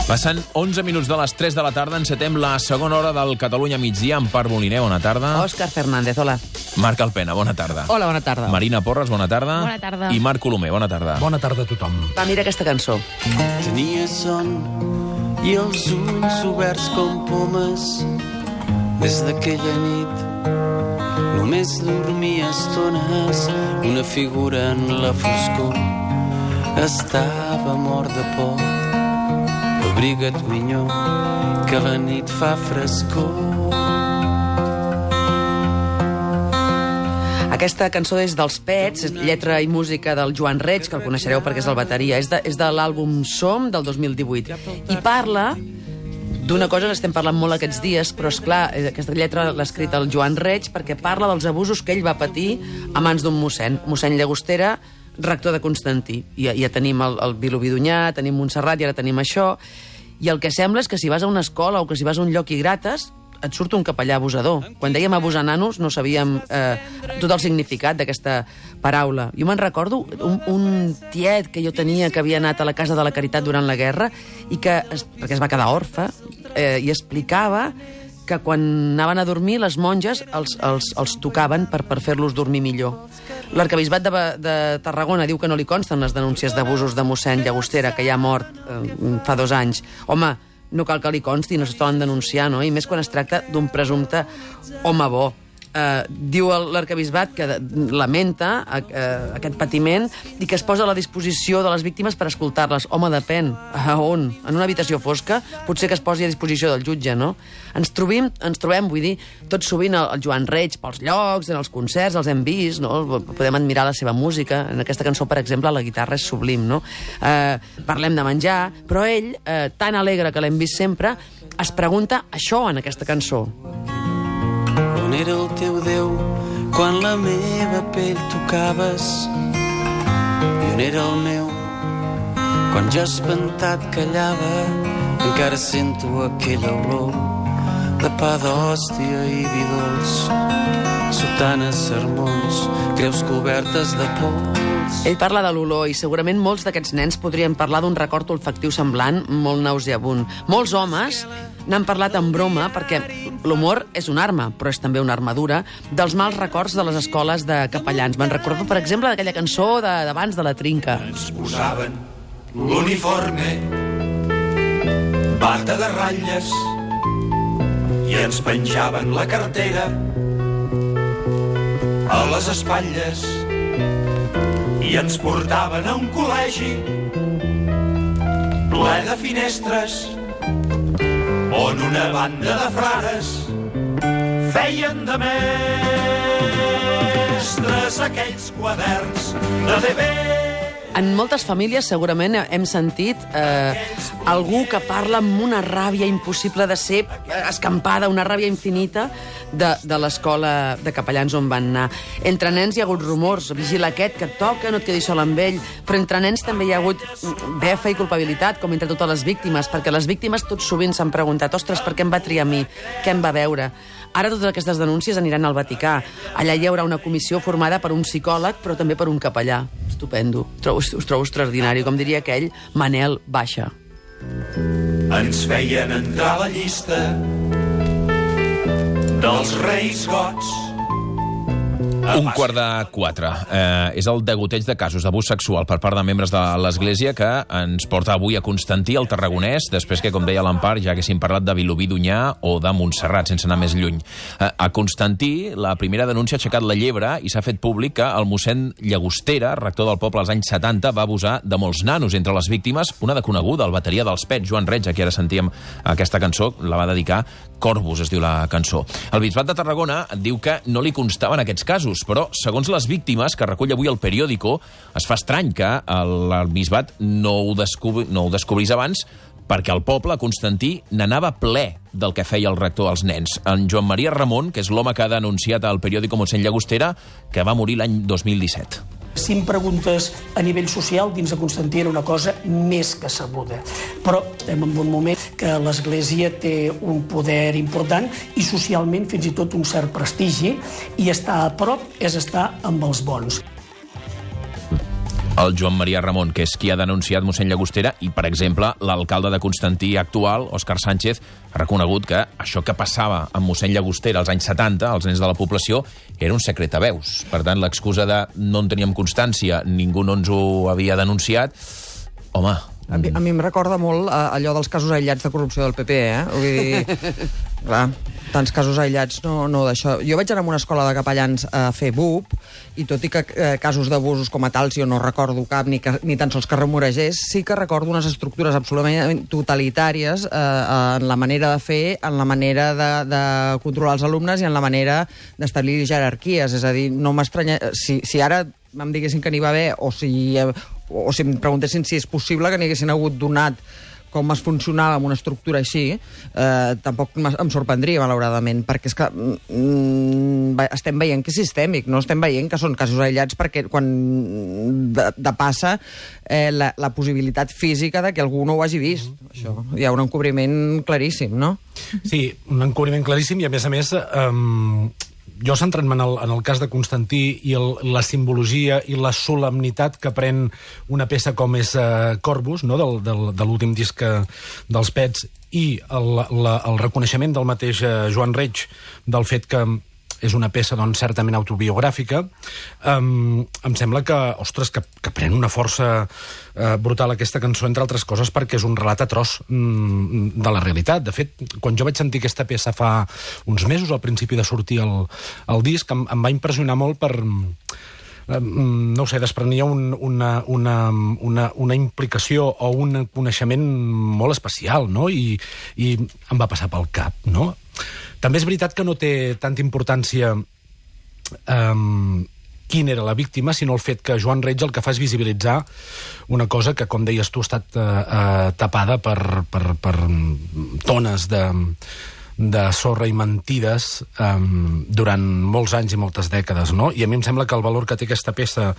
Passen 11 minuts de les 3 de la tarda, encetem la segona hora del Catalunya migdia. Empar Moliner, bona tarda. Òscar Fernández, hola. Marc Alpena, bona tarda. Hola, bona tarda. Marina Porres, bona tarda. Bona tarda. I Marc Colomer, bona tarda. Bona tarda a tothom. Va, mira aquesta cançó. Tenia son i els ulls oberts com pomes. Des d'aquella nit només dormia estones. Una figura en la foscor estava mort de por. Abriga't, minyó, que la nit fa frescor. Aquesta cançó és dels Pets, és lletra i música del Joan Reig, que el coneixereu perquè és el bateria. És de l'àlbum Som, del 2018. I parla d'una cosa que estem parlant molt aquests dies, però, esclar, aquesta lletra l'ha escrit el Joan Reig perquè parla dels abusos que ell va patir a mans d'un mossèn. Mossèn Llagostera, rector de Constantí. Ja tenim el Vilobí d'Onyar, tenim Montserrat i ara tenim això. I el que sembla és que si vas a una escola o que si vas a un lloc i grates, et surt un capellà abusador. Quan dèiem abusar nanos no sabíem tot el significat d'aquesta paraula. Jo me'n recordo un tiet que jo tenia que havia anat a la Casa de la Caritat durant la guerra i perquè es va quedar orfe i explicava que quan anaven a dormir les monges els tocaven per fer-los dormir millor. L'Arquebisbat de Tarragona diu que no li consten les denúncies d'abusos de mossèn Llagostera, que ja ha mort fa 2 anys. Home, no cal que li consti, no s'estan denunciar, no? I més quan es tracta d'un presumpte home bo. Diu l'Arquebisbat que lamenta aquest patiment i que es posa a la disposició de les víctimes per escoltar-les. Home, depèn. A on? En una habitació fosca? Potser que es posi a disposició del jutge, no? Ens trobem, vull dir, tot sovint el Joan Reig pels llocs, en els concerts, els hem vist, no? Podem admirar la seva música. En aquesta cançó, per exemple, la guitarra és sublim, no? Parlem de menjar, però ell, tan alegre que l'hem vist sempre, es pregunta això en aquesta cançó. On era el teu Déu quan la meva pell tocaves? I on era el meu quan jo espantat callava? Encara sento aquella olor de pa d'hòstia i vi dolç, sotanes, sermons, creus cobertes de pols. Ell parla de l'olor i segurament molts d'aquests nens podrien parlar d'un record olfactiu semblant, molt nauseabund. Molts homes n'han parlat en broma perquè l'humor és una arma, però és també una armadura dels mals records de les escoles de capellans. Me'n recordo, per exemple, d'aquella cançó d'abans de la Trinca. Ens posaven l'uniforme, bata de ratlles, i ens penjaven la cartera a les espatlles i ens portaven a un col·legi ple de finestres on una banda de frares feien de mestres aquells quaderns de deber. En moltes famílies segurament hem sentit algú que parla amb una ràbia impossible de ser escampada, una ràbia infinita de l'escola de capellans on van anar. Entre nens hi ha hagut rumors, vigila aquest que et toca, no et quedis sol amb ell, però entre nens també hi ha hagut befa i culpabilitat, com entre totes les víctimes, perquè les víctimes tot sovint s'han preguntat, ostres, per què em va triar a mi? Què em va veure? Ara totes aquestes denúncies aniran al Vaticà. Allà hi haurà una comissió formada per un psicòleg, però també per un capellà. Estupendo. Us trobo extraordinari. Com diria aquell, Manel, baixa. Ens feien entrar a la llista dels reis gots. 3:45. És el degoteig de casos d'abús sexual per part de membres de l'Església que ens porta avui a Constantí, al Tarragonès, després que, com deia l'Empar, ja haguéssim parlat de Vilobí d'Onyar o de Montserrat, sense anar més lluny. A Constantí, la primera denúncia ha aixecat la llebre i s'ha fet públic que el mossèn Llagostera, rector del poble als anys 70, va abusar de molts nanos. Entre les víctimes, una de coneguda, el bateria dels Pets, Joan Reig, a qui ara sentíem aquesta cançó, la va dedicar Corbus, es diu la cançó. El Bisbat de Tarragona diu que no li constaven aquests casos, però, segons les víctimes, que recull avui el periòdico, es fa estrany que el bisbat no ho descobrís abans, perquè el poble, Constantí, n'anava ple del que feia el rector als nens. En Joan Maria Ramon, que és l'home que ha denunciat al periòdico mossèn Llagostera, que va morir l'any 2017. Si em preguntes a nivell social, dins de Constantí era una cosa més que sabuda. Però estem en un moment que l'Església té un poder important i socialment fins i tot un cert prestigi, i estar a prop és estar amb els bons. El Joan Maria Ramon, que és qui ha denunciat mossèn Llagostera, i, per exemple, l'alcalde de Constantí actual, Òscar Sánchez, ha reconegut que això que passava amb mossèn Llagostera als anys 70, als nens de la població, era un secret a veus. Per tant, l'excusa de no en teníem constància, ningú no ens ho havia denunciat, home... A mi em recorda molt allò dels casos aïllats de corrupció del PP, Vull dir, clar, tants casos aïllats no d'això. Jo vaig anar a una escola de capellans a fer BUP, i tot i que casos d'abusos com a tals jo no recordo cap, ni tan sols que remoregés, sí que recordo unes estructures absolutament totalitàries en la manera de fer, en la manera de controlar els alumnes i en la manera d'establir jerarquies. És a dir, no m'estranya... Si ara em diguessin que n'hi va haver, o si em preguntessin si és possible que n'hi haguessin hagut donat com es funcionava amb una estructura així, tampoc em sorprendria, malauradament, perquè és que estem veient que és sistèmic, no estem veient que són casos aïllats, perquè quan depassa la possibilitat física de que algú no ho hagi vist. Això, hi ha un encobriment claríssim, no? Sí, un encobriment claríssim, i a més, jo centrant-me en el cas de Constantí i la simbologia i la solemnitat que pren una peça com és Corvus, no? de l'últim disc dels Pets, i el reconeixement del mateix Joan Reig del fet que és una peça doncs, certament autobiogràfica, em sembla que, ostres, que pren una força brutal aquesta cançó, entre altres coses, perquè és un relat atroç de la realitat. De fet, quan jo vaig sentir aquesta peça fa uns mesos, al principi de sortir el disc, em va impressionar molt per... no ho sé, desprenia una implicació o un coneixement molt especial, no? I em va passar pel cap, no? També és veritat que no té tanta importància quina era la víctima, sinó el fet que Joan Reig el que fa és visibilitzar una cosa que, com deies tu, ha estat tapada per tones de sorra i mentides durant molts anys i moltes dècades, no? I a mi em sembla que el valor que té aquesta peça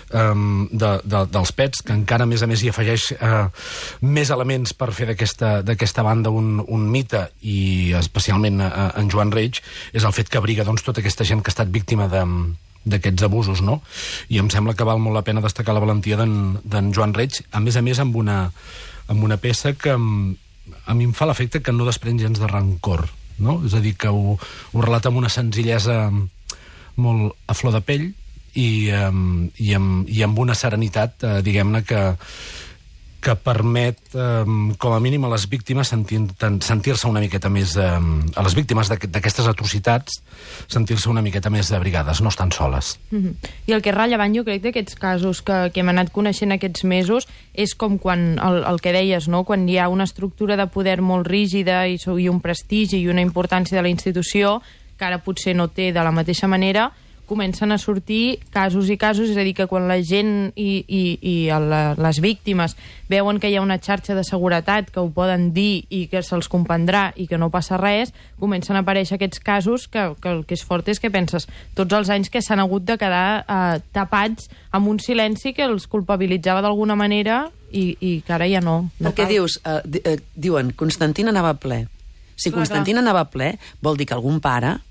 dels Pets, que encara a més hi afegeix més elements per fer d'aquesta banda un mite, i especialment en Joan Reig, és el fet que abriga doncs, tota aquesta gent que ha estat víctima d'aquests abusos, no? I em sembla que val molt la pena destacar la valentia d'en Joan Reig, a més amb una peça que a mi em fa l'efecte que no desprèn gens de rancor, no? És a dir, que ho relata amb una senzillesa molt a flor de pell i amb una serenitat, diguem-ne, que permet, com a mínim, a les víctimes sentir-se una miqueta més... a les víctimes d'aquestes atrocitats, sentir-se una miqueta més abrigades, no estan soles. I el que és rellevant, jo crec, d'aquests casos que hem anat coneixent aquests mesos, és com quan, el que deies, no? Quan hi ha una estructura de poder molt rígida i un prestigi i una importància de la institució, que ara potser no té de la mateixa manera, comencen a sortir casos i casos, és a dir, que quan la gent i les víctimes veuen que hi ha una xarxa de seguretat que ho poden dir i que se'ls comprendrà i que no passa res, comencen a aparèixer aquests casos que el que és fort és que penses tots els anys que s'han hagut de quedar tapats amb un silenci que els culpabilitzava d'alguna manera i que ara ja no. Perquè dius, diuen, Constantín anava ple. Si Constantín anava ple, vol dir que algun pare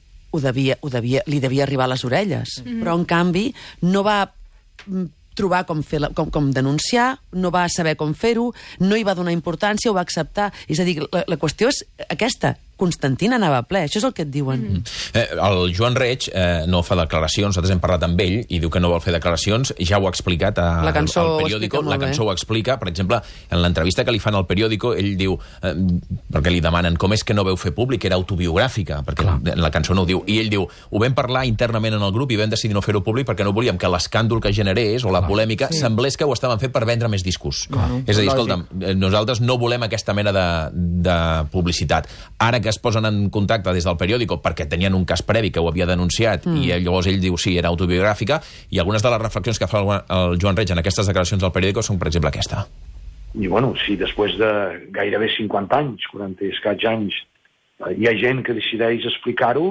li devia arribar a les orelles. Però, en canvi, no va trobar com denunciar, no va saber com fer-ho, no hi va donar importància, ho va acceptar. És a dir, la qüestió és aquesta. Constantín anava ple, això és el que et diuen. El Joan Reig no fa declaracions, nosaltres hem parlat amb ell i diu que no vol fer declaracions, ja ho ha explicat al periòdico, la cançó ho explica. Per exemple, en l'entrevista que li fan al periòdico, ell diu, perquè li demanen com és que no veu fer públic, era autobiogràfica, perquè la cançó no ho diu, i ell diu, ho vam parlar internament en el grup i vam decidir no fer-ho públic perquè no volíem que l'escàndol que generés o la polèmica semblés que ho estaven fent per vendre més discos. És a dir, escolta'm, nosaltres no volem aquesta mena de publicitat. Ara que es posen en contacte des del periòdico perquè tenien un cas previ que ho havia denunciat i llavors ell diu sí, era autobiogràfica, i algunes de les reflexions que fa el Joan Reig en aquestes declaracions del periòdico són, per exemple, aquesta. I bueno, si després de gairebé 50 anys, 40 i escaig anys, hi ha gent que decideix explicar-ho,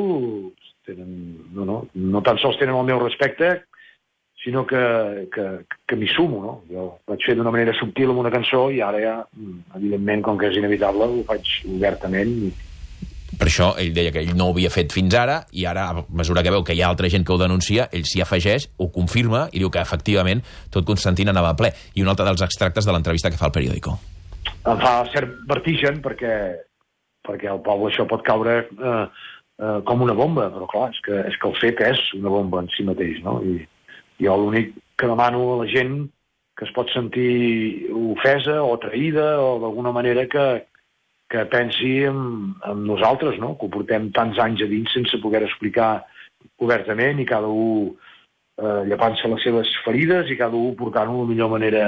no tan sols tenen el meu respecte, sinó que m'hi sumo, no? Jo vaig fer d'una manera subtil amb una cançó i ara ja, evidentment, com que és inevitable, ho faig obertament Per això ell deia que ell no ho havia fet fins ara, i ara, a mesura que veu que hi ha altra gent que ho denuncia, ell s'hi afegeix, ho confirma i diu que efectivament tot Constantí anava ple. I un altre dels extractes de l'entrevista que fa al periòdico. Em fa cert vertigen perquè al poble això pot caure com una bomba, però clar, és que el fet és una bomba en si mateix, no? I jo l'únic que demano a la gent que es pot sentir ofesa o traïda o d'alguna manera que pensi en nosaltres, no? Que ho portem tants anys a dins sense poder explicar obertament i cada un llepant-se les seves ferides i cada un portant-ho de la millor manera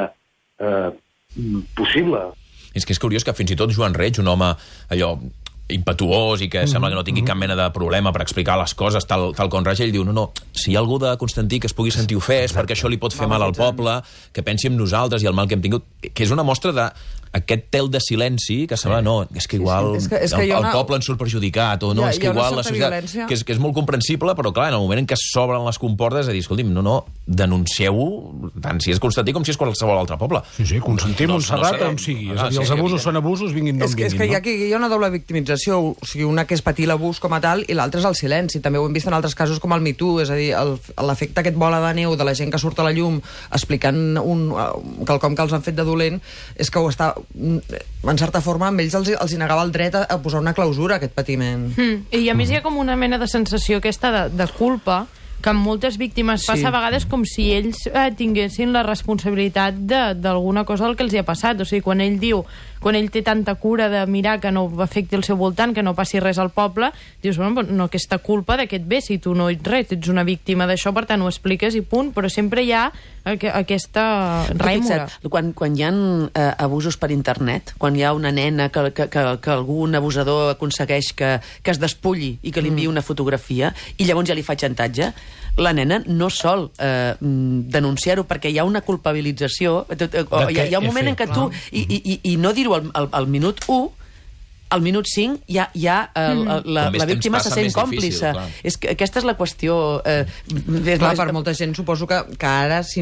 possible. És que és curiós que fins i tot Joan Reig, un home allò impetuós i que sembla que no tingui cap mena de problema per explicar les coses tal com raja, ell diu, no, si hi ha algú de Constantí que es pugui sentir ofès perquè això li pot fer mal al poble, que pensi en nosaltres i el mal que hem tingut, que és una mostra d'aquest tel de silenci que sembla, no, és que igual el poble ens surt perjudicat, o no, és que igual la societat, que és molt comprensible, però clar, en el moment en què s'obren les comportes, a dir, escolti'm, no, denuncieu-ho, tant si és Constantí com si és qualsevol altre poble. Sí, Constantí, Montserrat, on sigui. És a dir, els abusos són abusos, vinguin d'on vinguin. És que hi ha una doble victimització, o sigui, una que és patir l'abús com a tal i l'altra és el silenci. També ho hem vist en altres casos com el Me Too, és a dir, l'efecte aquest bola de neu de la gent que surt a la llum explicant quelcom que els han fet de dolent, és que ho està, en certa forma, amb ells els hi negava el dret a posar una clausura a aquest patiment. I a més hi ha com una mena de sensació aquesta de culpa que amb moltes víctimes passa a vegades com si ells tinguessin la responsabilitat d'alguna cosa del que els hi ha passat. O sigui, quan ell té tanta cura de mirar que no afecti el seu voltant, que no passi res al poble, dius, bueno, no, aquesta culpa d'aquest bé, si tu no ets res, ets una víctima d'això, per tant ho expliques i punt, però sempre hi ha aquesta rèmora. Quan hi ha abusos per internet, quan hi ha una nena que algun abusador aconsegueix que es despulli i que li enviï una fotografia i llavors ja li fa xantatge, la nena no sol denunciar-ho perquè hi ha una culpabilització, hi ha un moment en què tu, i no dir-ho al minut 1, al minut 5 ja la víctima se sent còmplice. Aquesta és la qüestió. Clar, per molta gent suposo que ara, si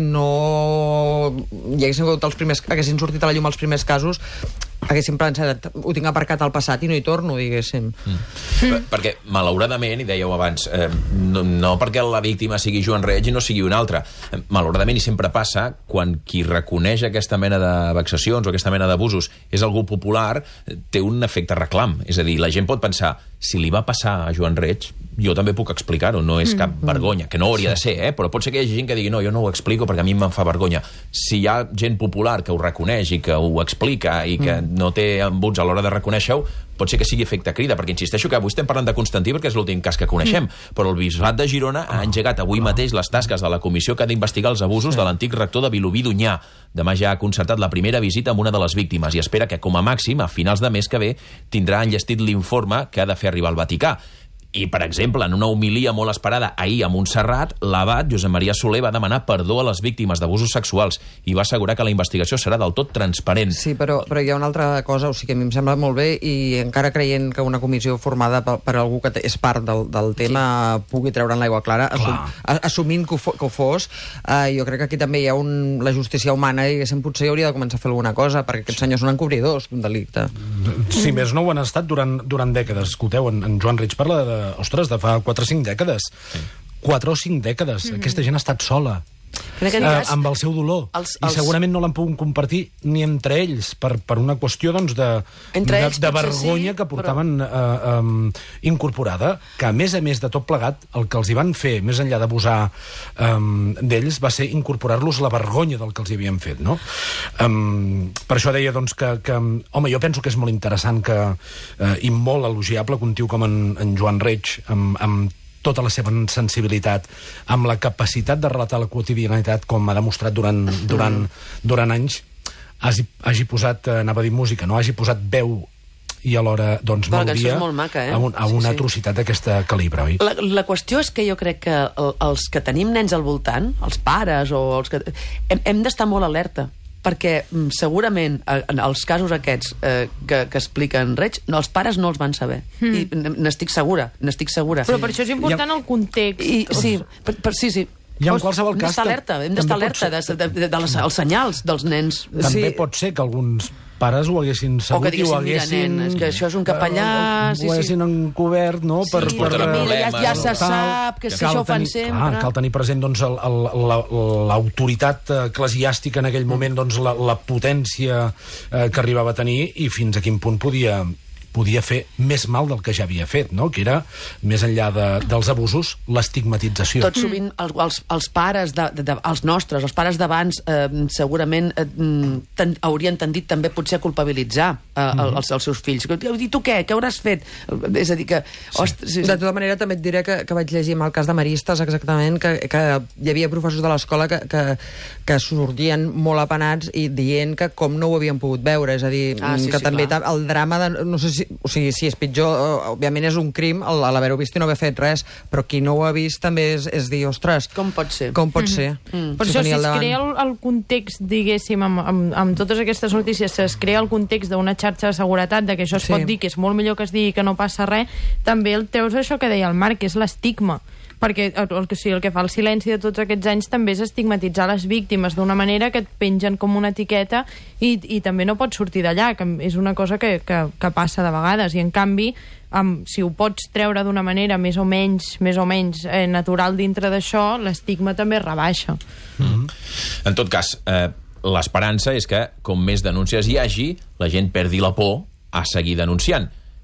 no hi haguessin sortit a la llum els primers casos, haguéssim pensat, ho tinc aparcat al passat i no hi torno, diguéssim. Perquè, malauradament, i dèieu abans, no perquè la víctima sigui Joan Reig i no sigui un altre. Malauradament, i sempre passa, quan qui reconeix aquesta mena de vexacions o aquesta mena d'abusos és algú popular, té un efecte reclam. És a dir, la gent pot pensar, si li va passar a Joan Reig, jo també puc explicar-ho, no és cap vergonya, que no hauria de ser, però pot ser que hi hagi gent que digui, no, jo no ho explico perquè a mi em fa vergonya. Si hi ha gent popular que ho reconeix i que ho explica i que no té embuts a l'hora de reconèixer-ho, pot ser que sigui efecte crida, perquè insisteixo que avui estem parlant de Constantí perquè és l'últim cas que coneixem, però el Bisbat de Girona ha engegat avui mateix les tasques de la comissió que ha d'investigar els abusos de l'antic rector de Vilobí d'Onyar. Demà ja ha concertat la primera visita amb una de les víctimes i espera que, com a màxim, a finals de mes que ve, tindrà enllestit l'informe que ha de fer arribar al Vaticà. I, per exemple, en una homilia molt esperada ahir a Montserrat, l'abat Josep Maria Soler va demanar perdó a les víctimes d'abusos sexuals i va assegurar que la investigació serà del tot transparent. Sí, però hi ha una altra cosa, o sigui, que a mi em sembla molt bé, i encara creient que una comissió formada per algú que és part del tema pugui treure'n l'aigua clara, assumint que ho fos, jo crec que aquí també hi ha la justícia humana i potser hauria de començar a fer alguna cosa, perquè aquests senyors són encobridors d'un delicte. Si més no ho han estat durant dècades. Escolteu, en Joan Reig parla de fa 4 o 5 dècades. 4 o 5 dècades. Aquesta gent ha estat sola. Amb el seu dolor. I segurament no l'han pogut compartir ni entre ells, per una qüestió de vergonya que portaven incorporada, que a més de tot plegat, el que els hi van fer, més enllà d'abusar d'ells, va ser incorporar-los la vergonya del que els hi havien fet, no? Per això deia, doncs, que home, jo penso que és molt interessant i molt elogiable que un tio com en Joan Reig, amb tota la seva sensibilitat, amb la capacitat de relatar la quotidianitat, com ha demostrat durant anys, hagi posat, anava a dir música, no? Hagi posat veu i alhora, doncs, melodia a una atrocitat d'aquesta calibre, oi? La qüestió és que jo crec que els que tenim nens al voltant, els pares, hem d'estar molt alerta, perquè segurament els casos aquests que expliquen Reig, els pares no els van saber. I n'estic segura. Però per això és important el context. Sí. I en qualsevol cas... Hem d'estar alerta dels senyals dels nens. També pot ser que alguns pares ho haguessin sabut, o que diguessin, mira, nen, és que això és un capellà... Ho haguessin encobert, no? Sí, mira, ja se sap que això ho fan sempre. Cal tenir present l'autoritat eclesiàstica en aquell moment, la potència que arribava a tenir i fins a quin punt podia fer més mal del que ja havia fet, no? Que era, més enllà dels abusos, l'estigmatització. Tot sovint els pares, els nostres, els pares d'abans, segurament haurien tendit també potser a culpabilitzar els seus fills. I tu què? Què hauràs fet? És a dir, que... De tota manera, també et diré que vaig llegir amb el cas de Maristes, exactament, que hi havia professors de l'escola que sortien molt apenats i dient que com no ho havien pogut veure. És a dir, que també el drama de... No sé si és pitjor, òbviament és un crim l'haver-ho vist i no haver fet res, però qui no ho ha vist també és dir, ostres... Com pot ser? Per això, si es crea el context, diguéssim, amb totes aquestes notícies, si es crea el context d'una xarxa de seguretat, de que això es pot dir, que és molt millor que es digui que no passa res, també el treus això que deia el Marc, que és l'estigma. Perquè el que fa el silenci de tots aquests anys també és estigmatitzar les víctimes d'una manera que et pengen com una etiqueta i també no pots sortir d'allà, que és una cosa que passa de vegades, i en canvi si ho pots treure d'una manera més o menys natural dintre d'això, l'estigma també rebaixa. En tot cas, l'esperança és que com més denúncies hi hagi, la gent perdi la por a seguir denunciant.